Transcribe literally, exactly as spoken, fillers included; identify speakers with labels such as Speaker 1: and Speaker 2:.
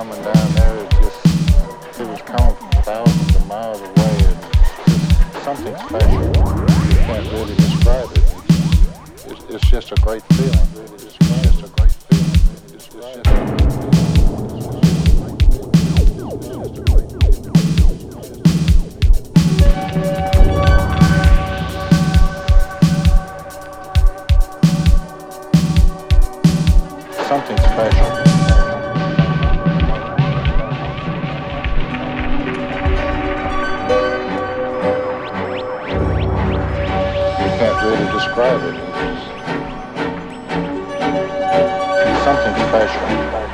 Speaker 1: coming down there, it just, it was coming from thousands of miles away, and just something special. You can't really describe it. It's, it's just a great feeling. It's just a great feeling. It's just a great feeling. Something special. You can't really describe it. It's something special.